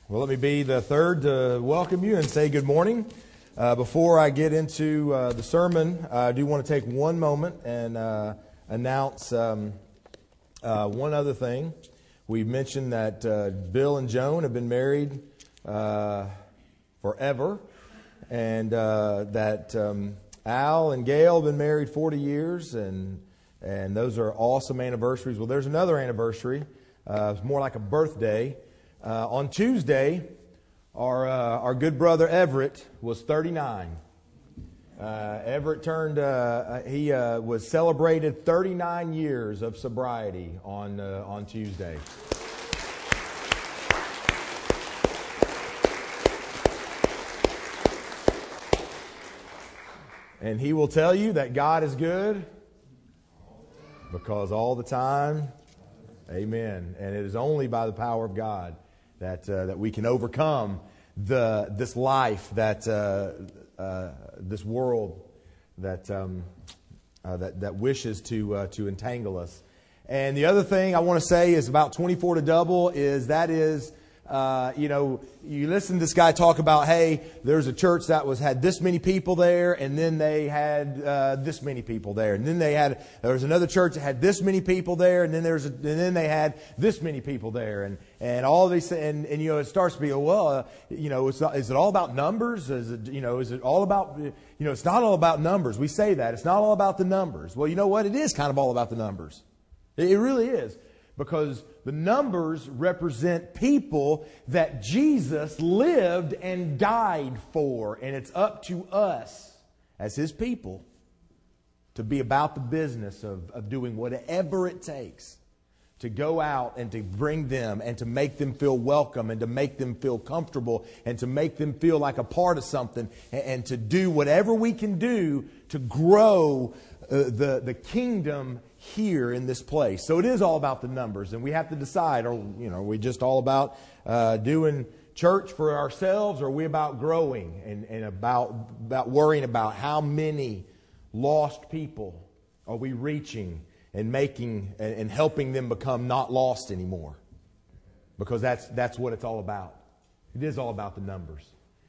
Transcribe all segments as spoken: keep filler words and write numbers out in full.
Well, let me be the third to welcome you and say good morning. Uh, before I get into uh, the sermon, I do want to take one moment and uh, announce um, uh, one other thing. We've mentioned that uh, Bill and Joan have been married uh, forever, and uh, that um, Al and Gail have been married forty years, and and those are awesome anniversaries. Well, there's another anniversary. Uh, it's more like a birthday. Uh, on Tuesday, our uh, our good brother Everett was thirty-nine. Uh, Everett turned. Uh, he uh, was celebrated thirty-nine years of sobriety on uh, on Tuesday. And he will tell you that God is good because all the time, amen. And it is only by the power of God that uh, that we can overcome the this life, that uh, uh, this world that um, uh, that that wishes to uh, to entangle us. And the other thing I want to say is about twenty-four to double is that is. Uh, you know, you listen to this guy talk about, hey, there's a church that was had this many people there, and then they had uh, this many people there, and then they had there was another church that had this many people there, and then there's a, and then they had this many people there, and and all these and and you know it starts to be well, uh, you know, it's not, is it all about numbers? Is it you know is it all about you know it's not all about numbers. We say that it's not all about the numbers. Well, you know what? It is kind of all about the numbers. It, it really is. Because the numbers represent people that Jesus lived and died for. And it's up to us as His people to be about the business of, of doing whatever it takes to go out and to bring them and to make them feel welcome and to make them feel comfortable and to make them feel like a part of something and, and to do whatever we can do to grow uh, the, the kingdom here in this place. So it is all about the numbers, and we have to decide, or you know, are we just all about uh, doing church for ourselves, or are we about growing and, and about about worrying about how many lost people are we reaching and making and, and helping them become not lost anymore? Because that's that's what it's all about. It is all about the numbers,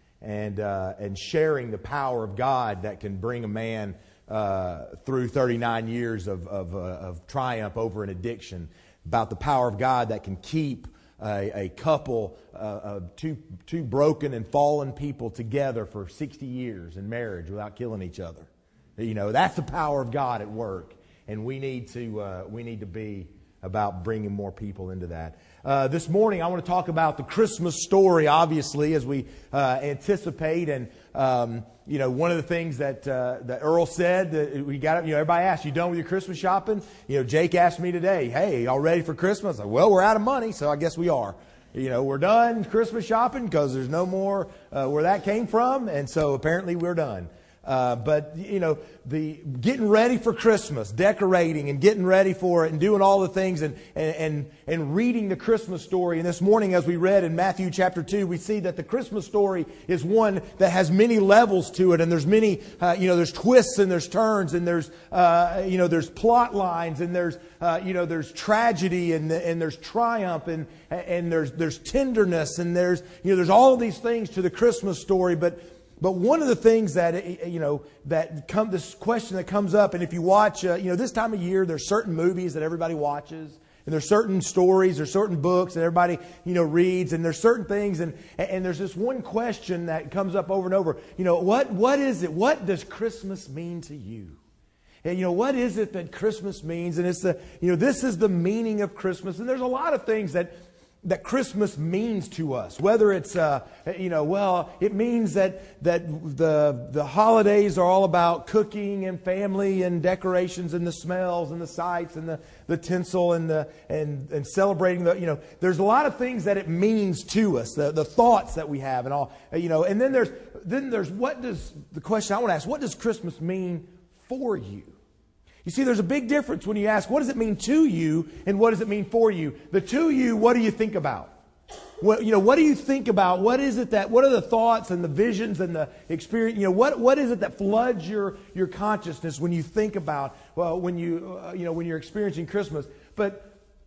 and uh, and sharing the power of God that can bring a man Uh, through thirty-nine years of, of, uh, of triumph over an addiction, about the power of God that can keep a, a couple uh, of two, two broken and fallen people together for sixty years in marriage without killing each other. You know, that's the power of God at work, and we need to uh, we need to be about bringing more people into that. Uh, this morning, I want to talk about the Christmas story, obviously, as we uh, anticipate. And, um, you know, one of the things that uh, that Earl said, that we got, you know, everybody asked, you done with your Christmas shopping? You know, Jake asked me today, hey, y'all ready for Christmas? I said, well, we're out of money, so I guess we are. You know, we're done Christmas shopping because there's no more uh, where that came from. And so apparently we're done. Uh, but, you know, the getting ready for Christmas, decorating and getting ready for it and doing all the things and, and, and reading the Christmas story. And this morning, as we read in Matthew chapter two, we see that the Christmas story is one that has many levels to it. And there's many, uh, you know, there's twists and there's turns and there's, uh, you know, there's plot lines and there's, uh, you know, there's tragedy and, and there's triumph and, and there's, there's tenderness and there's, you know, there's all of these things to the Christmas story. But But one of the things that, you know, that come, this question that comes up, and if you watch, uh, you know, this time of year, there's certain movies that everybody watches, and there's certain stories, there's certain books that everybody, you know, reads, and there's certain things, and, and there's this one question that comes up over and over. You know, what, what is it? What does Christmas mean to you? And, you know, what is it that Christmas means? And it's the, you know, this is the meaning of Christmas, and there's a lot of things that that Christmas means to us. Whether it's, uh, you know, well, it means that that the the holidays are all about cooking and family and decorations and the smells and the sights and the, the tinsel and the and and celebrating the, you know, there's a lot of things that it means to us, the the thoughts that we have and all, you know, and then there's then there's what does the question I want to ask, what does Christmas mean for you? You see, there's a big difference when you ask, what does it mean to you and what does it mean for you? The to you, what do you think about? What, you know, what do you think about? What is it that, what are the thoughts and the visions and the experience? You know, what, what is it that floods your, your consciousness when you think about, well, when you, uh, you know, when you're experiencing Christmas? But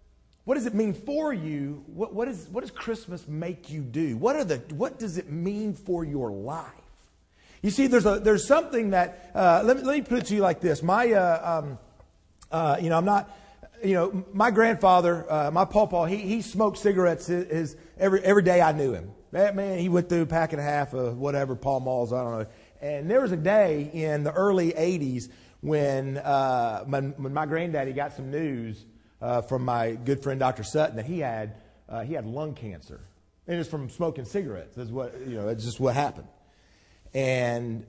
what does it mean for you? What, what, is, what does Christmas make you do? What, are the, what does it mean for your life? You see, there's, a, there's something that, uh, let, me, let me put it to you like this. My, uh, um, uh, you know, I'm not, you know, my grandfather, uh, my pawpaw, he, he smoked cigarettes his, his, every, every day I knew him. That man, he went through a pack and a half of whatever, Pall Malls, I don't know. And there was a day in the early eighties when, uh, when, when my granddaddy got some news uh, from my good friend Doctor Sutton that he had uh, he had lung cancer, and it's from smoking cigarettes. That's what you know. It's just what happened, and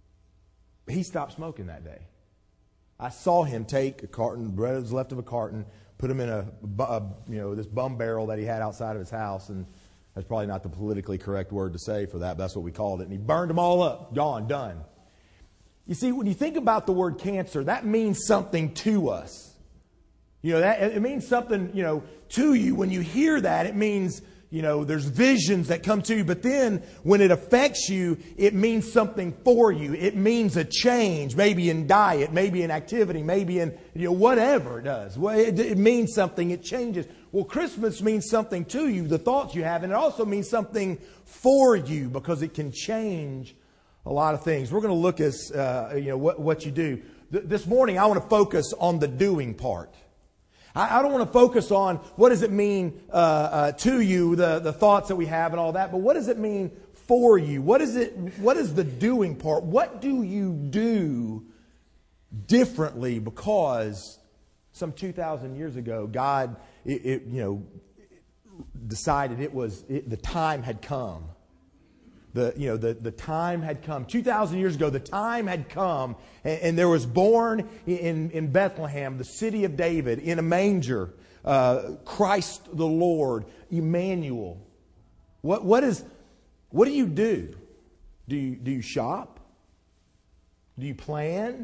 he stopped smoking that day. I saw him take a carton, bread that was left of a carton, put them in a, a you know this bum barrel that he had outside of his house, and that's probably not the politically correct word to say for that, but that's what we called it. And he burned them all up, gone, done. You see, when you think about the word cancer, that means something to us. You know, that it means something, you know, to you. When you hear that, it means, you know, there's visions that come to you. But then when it affects you, it means something for you. It means a change, maybe in diet, maybe in activity, maybe in, you know, whatever it does. Well, it, it means something. It changes. Well, Christmas means something to you, the thoughts you have. And it also means something for you because it can change a lot of things. We're going to look at, uh, you know, what, what you do. Th- this morning, I want to focus on the doing part. I don't want to focus on what does it mean uh, uh, to you, the, the thoughts that we have and all that, but what does it mean for you? What is it? What is the doing part? What do you do differently because some two thousand years ago, God, it, it, you know, decided it was it, the time had come. The, you know, the, the time had come. two thousand years ago, the time had come, and, and there was born in, in Bethlehem, the city of David, in a manger, uh, Christ the Lord, Emmanuel. What, what, is, what do you do? Do you, do you shop? Do you plan?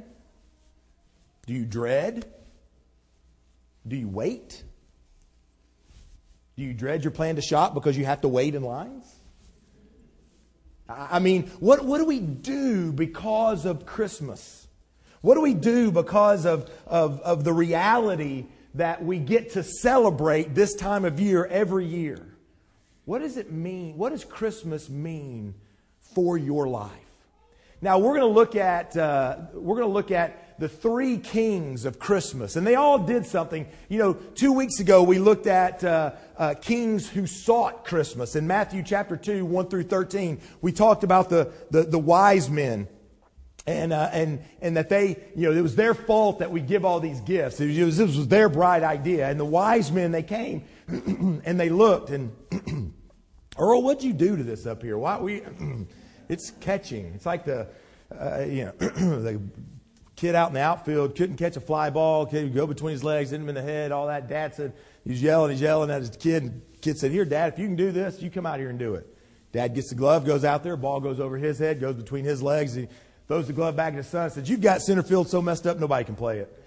Do you dread? Do you wait? Do you dread your plan to shop because you have to wait in lines? I mean, what, what do we do because of Christmas? What do we do because of, of, of the reality that we get to celebrate this time of year every year? What does it mean? What does Christmas mean for your life? Now, we're going to look at uh, we're going to look at the three kings of Christmas, and they all did something. You know, two weeks ago we looked at uh, uh, kings who sought Christmas in Matthew chapter two, one through thirteen. We talked about the the, the wise men, and uh, and and that they, you know, it was their fault that we give all these gifts. It was, this was their bright idea, and the wise men, they came and they looked and Earl, what'd you do to this up here? Why we? It's catching. It's like the, uh, you know, the kid out in the outfield couldn't catch a fly ball. Kid would go between his legs, hit him in the head, all that. Dad said, he's yelling, he's yelling at his kid. And kid said, here, Dad, if you can do this, you come out here and do it. Dad gets the glove, goes out there, ball goes over his head, goes between his legs. He throws the glove back at his son and says, you've got center field so messed up, nobody can play it.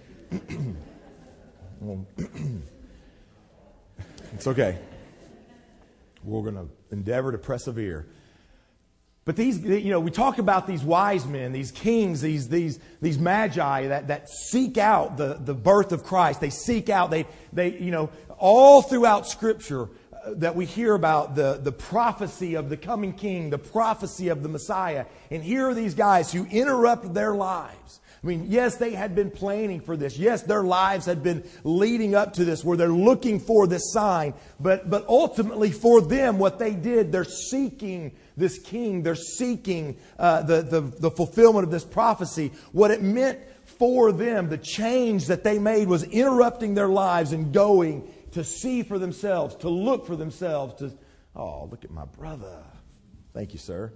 It's okay. We're going to endeavor to persevere. But these, you know, we talk about these wise men, these kings, these these these magi that, that seek out the, the birth of Christ. They seek out, they they you know, all throughout Scripture uh, that we hear about the, the prophecy of the coming King, the prophecy of the Messiah. And here are these guys who interrupt their lives. I mean, yes, they had been planning for this. Yes, their lives had been leading up to this where they're looking for this sign. But, but ultimately for them, what they did, they're seeking this king. They're seeking uh, the, the, the fulfillment of this prophecy. What it meant for them, the change that they made was interrupting their lives and going to see for themselves, to look for themselves. To, oh, look at my brother. Thank you, sir.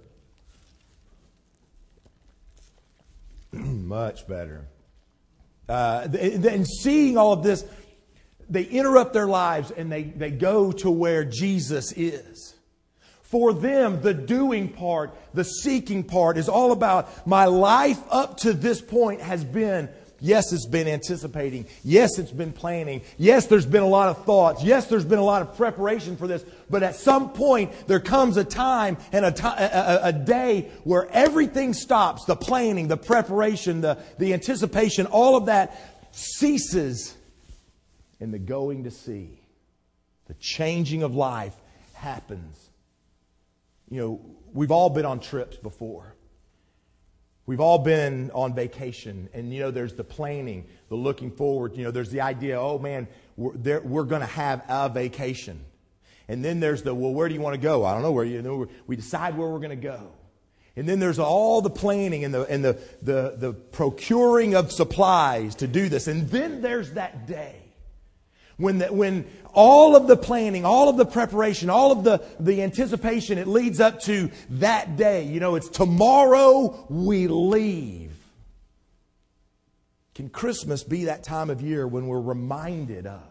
Much better. Uh, and seeing all of this, they interrupt their lives and they, they go to where Jesus is. For them, the doing part, the seeking part is all about my life up to this point has been, yes, it's been anticipating. Yes, it's been planning. Yes, there's been a lot of thoughts. Yes, there's been a lot of preparation for this. But at some point, there comes a time and a, t- a, a day where everything stops. The planning, the preparation, the, the anticipation, all of that ceases in the going to see. The changing of life happens. You know, we've all been on trips before. We've all been on vacation, and, you know, there's the planning, the looking forward. You know, there's the idea, oh, man, we're, there, we're going to have a vacation. And then there's the, well, where do you want to go? I don't know where you know. We decide where we're going to go. And then there's all the planning and the and the, the, the procuring of supplies to do this. And then there's that day when the, when all of the planning, all of the preparation, all of the, the anticipation, it leads up to that day. You know, it's tomorrow we leave. Can Christmas be that time of year when we're reminded of?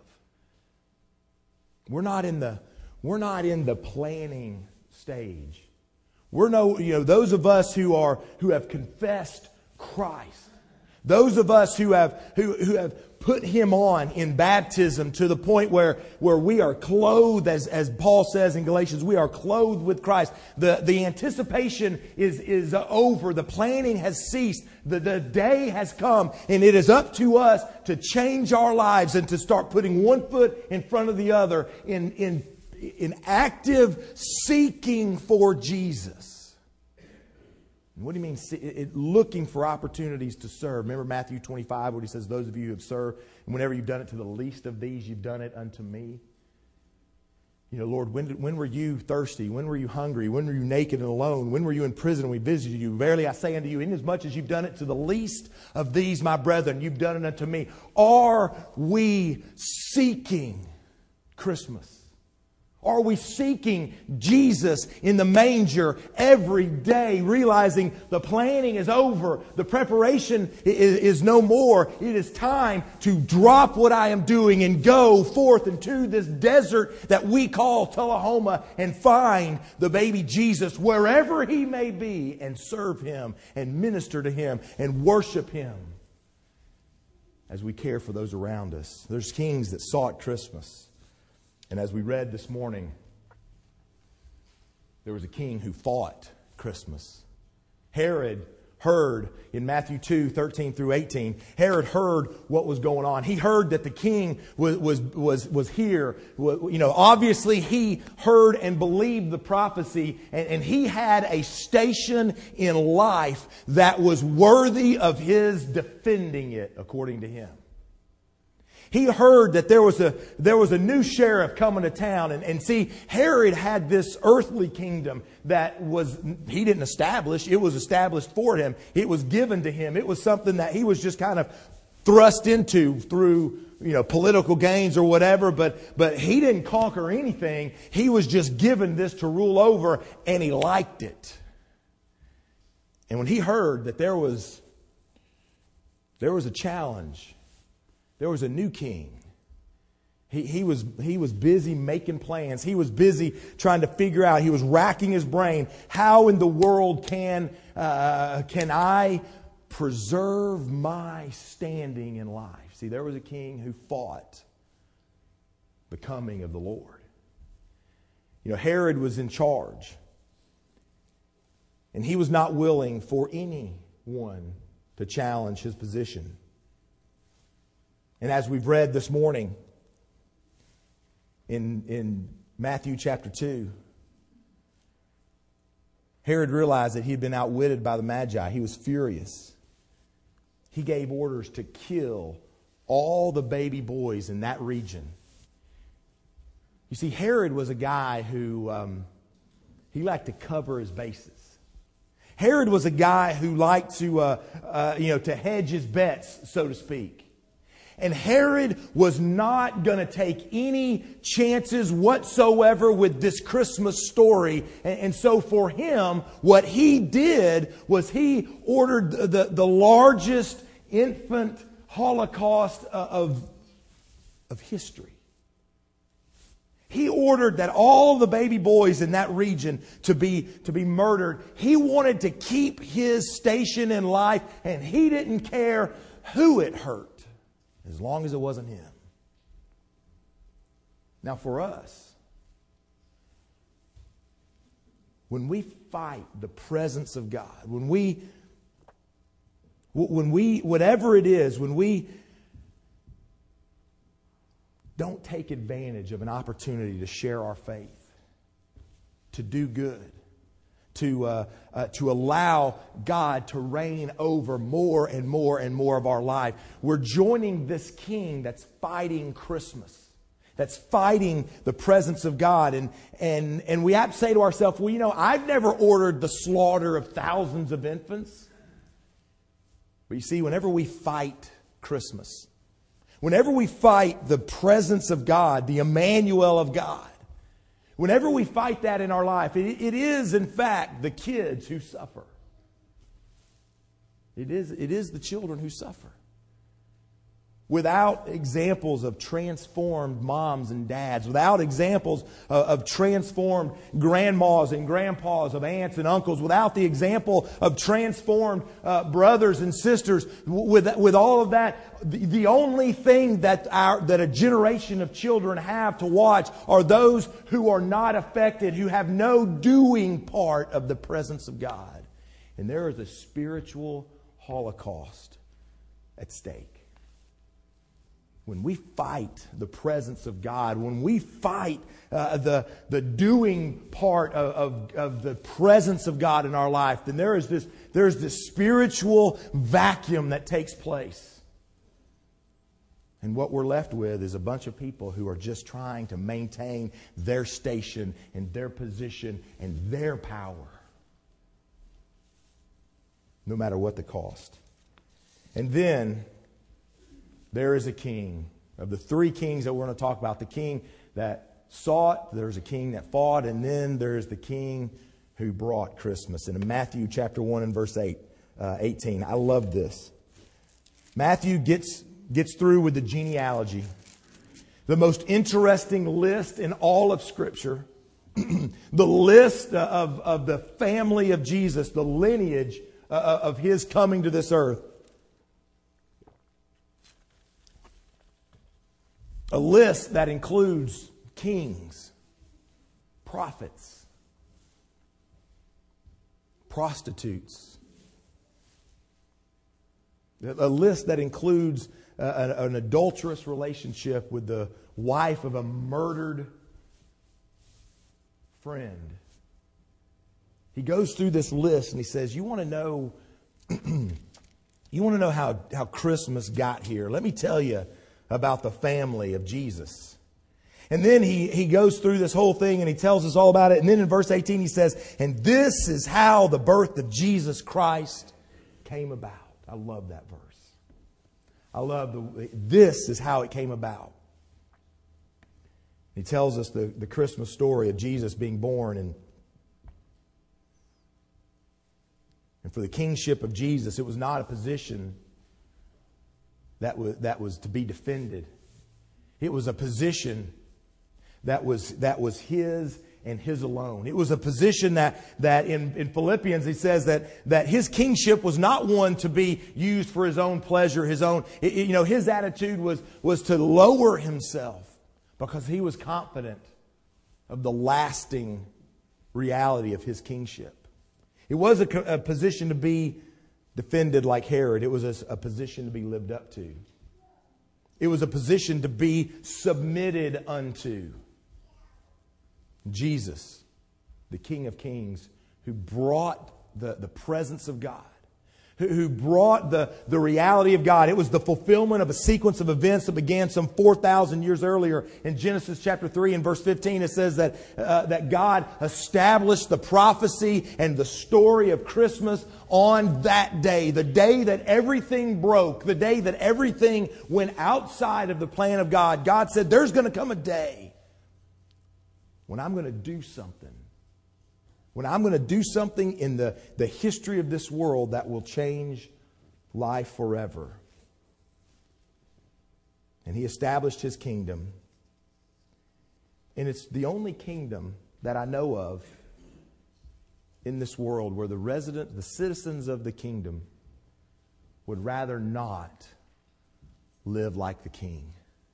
We're not in the we're not in the planning stage. We're no, you know, those of us who are who have confessed Christ, those of us who have who who have put Him on in baptism to the point where where we are clothed, as as Paul says in Galatians, we are clothed with Christ. The the anticipation is is over. The planning has ceased. The the day has come, and it is up to us to change our lives and to start putting one foot in front of the other in in. in active seeking for Jesus. What do you mean? It, looking for opportunities to serve. Remember Matthew twenty-five where He says, those of you who have served, and whenever you've done it to the least of these, you've done it unto me. You know, Lord, when, did, when were you thirsty? When were you hungry? When were you naked and alone? When were you in prison and we visited you? Verily I say unto you, inasmuch as you've done it to the least of these, my brethren, you've done it unto me. Are we seeking Christmas? Are we seeking Jesus in the manger every day, realizing the planning is over, the preparation is, is no more. It is time to drop what I am doing and go forth into this desert that we call Tullahoma and find the baby Jesus wherever He may be and serve Him and minister to Him and worship Him as we care for those around us. There's kings that sought Christmas. And as we read this morning, there was a king who fought Christmas. Herod heard in Matthew two, thirteen through eighteen, Herod heard what was going on. He heard that the king was, was, was, was here. You know, obviously he heard and believed the prophecy, and, and he had a station in life that was worthy of his defending it, according to him. He heard that there was a there was a new sheriff coming to town. And, and see, Herod had this earthly kingdom that was, he didn't establish. It was established for him. It was given to him. It was something that he was just kind of thrust into through, you know, political gains or whatever. But, but he didn't conquer anything. He was just given this to rule over, and he liked it. And when he heard that there was, there was a challenge, there was a new king. He, he, was, he was busy making plans. He was busy trying to figure out. He was racking his brain. How in the world can, uh, can I preserve my standing in life? See, there was a king who fought the coming of the Lord. You know, Herod was in charge. And he was not willing for anyone to challenge his position. And as we've read this morning in, in Matthew chapter two, Herod realized that he had been outwitted by the Magi. He was furious. He gave orders to kill all the baby boys in that region. You see, Herod was a guy who um, he liked to cover his bases. Herod was a guy who liked to, uh, uh, you know, to hedge his bets, so to speak. And Herod was not going to take any chances whatsoever with this Christmas story. And, and so for him, what he did was he ordered the, the, the largest infant holocaust of, of history. He ordered that all the baby boys in that region to be, to be murdered. He wanted to keep his station in life, and he didn't care who it hurt, as long as it wasn't him. Now for us, when we fight the presence of God, when we, when we, whatever it is, when we don't take advantage of an opportunity to share our faith, to do good, to uh, uh, to allow God to reign over more and more and more of our life. We're joining this King that's fighting Christmas, that's fighting the presence of God. And, and, and we have to say to ourselves, well, you know, I've never ordered the slaughter of thousands of infants. But you see, whenever we fight Christmas, whenever we fight the presence of God, the Emmanuel of God, whenever we fight that in our life, it, it is, in fact, the kids who suffer. It is, it is the children who suffer. Without examples of transformed moms and dads, without examples of, of transformed grandmas and grandpas, of aunts and uncles, without the example of transformed uh, brothers and sisters, with, with all of that, the, the only thing that, our, that a generation of children have to watch are those who are not affected, who have no doing part of the presence of God. And there is a spiritual holocaust at stake. When we fight the presence of God, when we fight uh, the, the doing part of, of, of the presence of God in our life, then there is this, there is this spiritual vacuum that takes place. And what we're left with is a bunch of people who are just trying to maintain their station and their position and their power, no matter what the cost. And then there is a king. Of the three kings that we're going to talk about, the king that sought, there's a king that fought, and then there's the king who brought Christmas. And in Matthew chapter one and verse eight, uh, eighteen, I love this. Matthew gets, gets through with the genealogy. The most interesting list in all of Scripture. The list of, of the family of Jesus, the lineage uh, of His coming to this earth. A list that includes kings, prophets, prostitutes. A list that includes uh, an adulterous relationship with the wife of a murdered friend. He goes through this list and he says, you want to know, you want to know how, how Christmas got here? Let me tell you about the family of Jesus. And then he, he goes through this whole thing and he tells us all about it. And then in verse eighteen he says, and this is how the birth of Jesus Christ came about. I love that verse. I love the, this is how it came about. He tells us the, the Christmas story of Jesus being born. And, and for the kingship of Jesus, it was not a position That was, that was to be defended. It was a position that was, that was His and His alone. It was a position that, that in, in Philippians he says that, that His kingship was not one to be used for His own pleasure, His own, it, you know, His attitude was, was to lower Himself because He was confident of the lasting reality of His kingship. It was a, a position to be defended like Herod. It was a, a position to be lived up to. It was a position to be submitted unto. Jesus, the King of Kings, who brought the, the presence of God, who, who brought the, the reality of God. It was the fulfillment of a sequence of events that began some four thousand years earlier. In Genesis chapter three and verse fifteen, it says that, uh, that God established the prophecy and the story of Christmas on that day, the day that everything broke, the day that everything went outside of the plan of God. God said, there's going to come a day when I'm going to do something. When I'm going to do something in the, the history of this world that will change life forever. And He established His kingdom. And it's the only kingdom that I know of in this world where the resident, the citizens of the kingdom would rather not live like the king.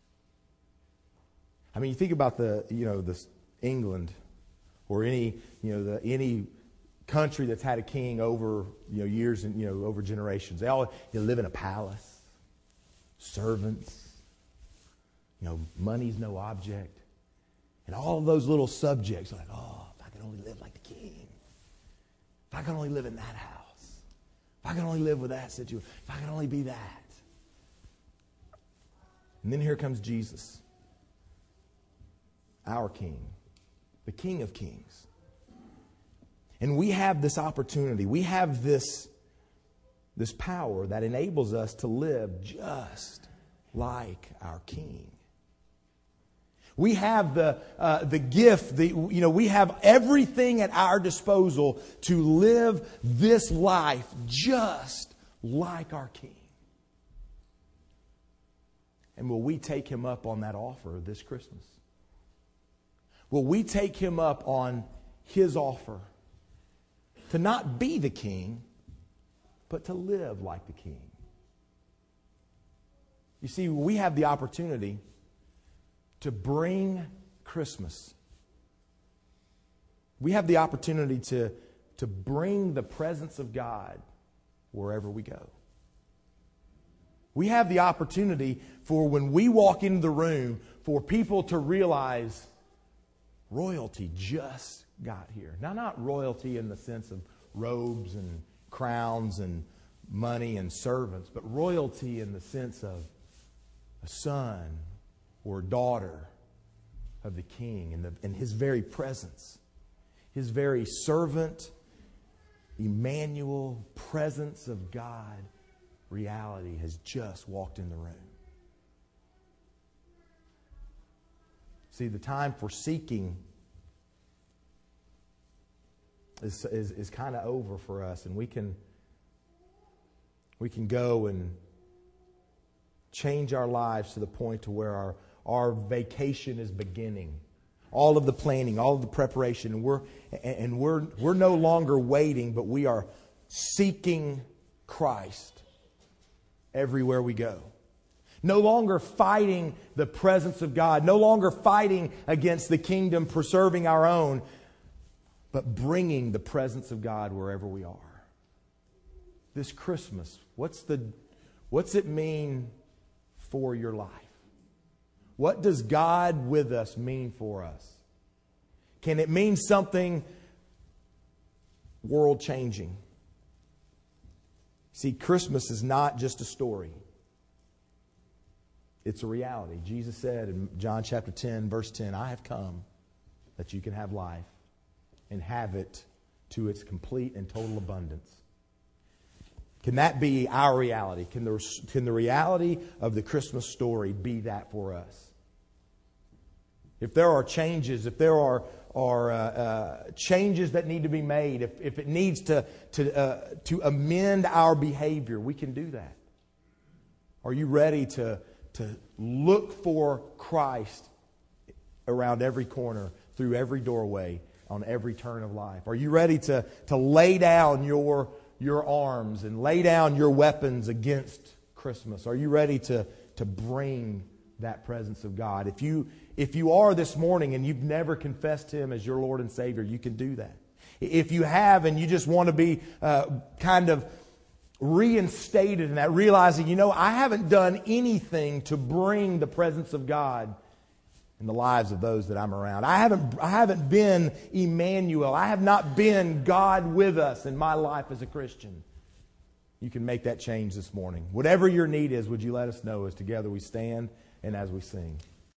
I mean, you think about the, you know, the England or any, you know, the, any country that's had a king over, you know, years and, you know, over generations. They all, you know, live in a palace, servants, You know, money's no object. And all of those little subjects, like, oh, if I could only live like the king. If I could only live in that house. If I could only live with that situation. If I could only be that. And then here comes Jesus, our King, the King of Kings. And we have this opportunity. We have this, this power that enables us to live just like our King. We have the uh, the gift, the, you know, we have everything at our disposal to live this life just like our King. And will we take Him up on that offer this Christmas? Will we take Him up on His offer to not be the King, but to live like the King? You see, we have the opportunity to bring Christmas. We have the opportunity to, to bring the presence of God wherever we go. We have the opportunity for when we walk into the room for people to realize royalty just got here. Now, not royalty in the sense of robes and crowns and money and servants, but royalty in the sense of a son or daughter of the King and, the, and His very presence. His very servant, Emmanuel, presence of God, reality has just walked in the room. See, the time for seeking is, is, is kind of over for us, and we can, we can go and change our lives to the point to where our Our vacation is beginning. All of the planning, all of the preparation, and we're and we're we're no longer waiting, but we are seeking Christ everywhere we go. No longer fighting the presence of God, no longer fighting against the kingdom, preserving our own, but bringing the presence of God wherever we are. This Christmas, what's the what's it mean for your life? What does God with us mean for us? Can it mean something world-changing? See, Christmas is not just a story. It's a reality. Jesus said in John chapter ten, verse ten, I have come that you can have life and have it to its complete and total abundance. Can that be our reality? Can the, can the reality of the Christmas story be that for us? If there are changes, if there are, are uh, uh, changes that need to be made, if, if it needs to, to, uh, to amend our behavior, we can do that. Are you ready to, to look for Christ around every corner, through every doorway, on every turn of life? Are you ready to, to lay down your, your arms and lay down your weapons against Christmas? Are you ready to, to bring that presence of God? If you if you are this morning and you've never confessed Him as your Lord and Savior, you can do that. If you have and you just want to be uh, kind of reinstated in that, realizing, you know, I haven't done anything to bring the presence of God in the lives of those that I'm around. I haven't I haven't been Emmanuel. I have not been God with us in my life as a Christian. You can make that change this morning. Whatever your need is, would you let us know as together we stand and as we sing.